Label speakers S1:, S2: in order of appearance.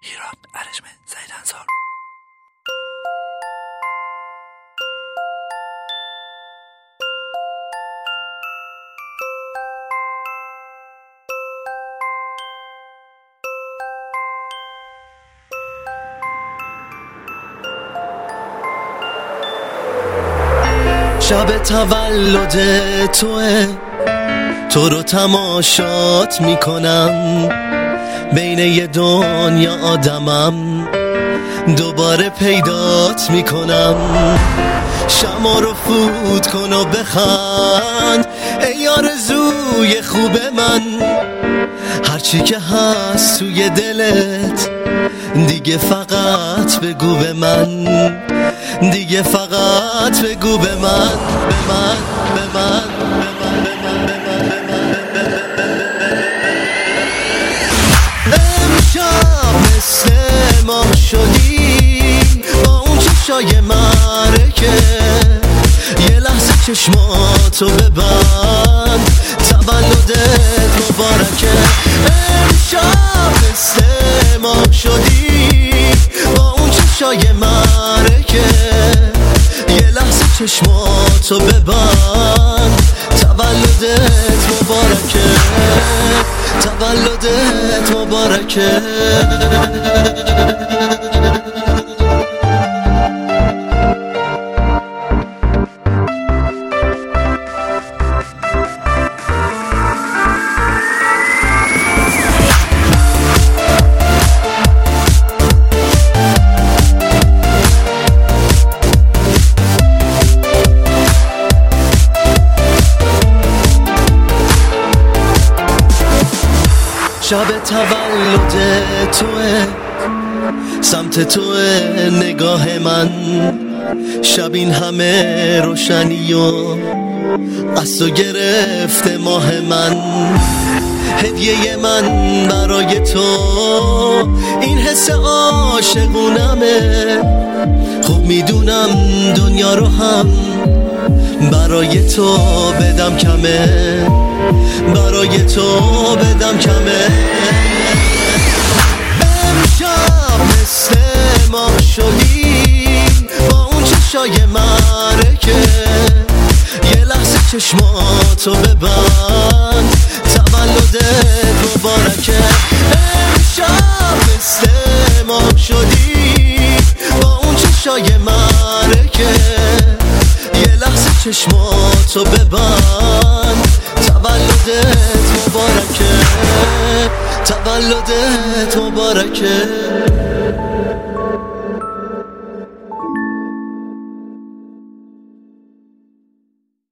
S1: ایران ارجمند سعید انصار.
S2: شب تولد توه، تو رو تماشات میکنم، بین یه دنیا آدمم دوباره پیدات میکنم. شما رو فوت کن و بخند ای آرزوی خوب من، هرچی که هست توی دلت دیگه فقط بگو به من، دیگه فقط بگو به من، به من، به من، به من، به من، به من، به من. امشب مثل ما شدی با اون چشای مرکه، یه لحظه چشماتو ببند تولدت مبارکه. امشب مثل ما شدی با اون چشای مرکه، یه لحظه چشماتو ببند تولدت مبارکه، تولدت مبارکه. شب تولد توه، سمت توه نگاه من، شب این همه روشنی و از تو گرفته ماه من. هدیه من برای تو این حس عاشقونمه، خوب میدونم دنیا رو هم برای تو بدم کمه، برای تو بدم کمه. امشب مثل ما شدی با اون چشای مرکه، یه لحظه چشماتو ببند تولدت مبارکه. امشب مثل ما شدی با اون چشای مرکه، یه لحظه چشماتو ببند تولدت مبارکه، تولدت مبارکه.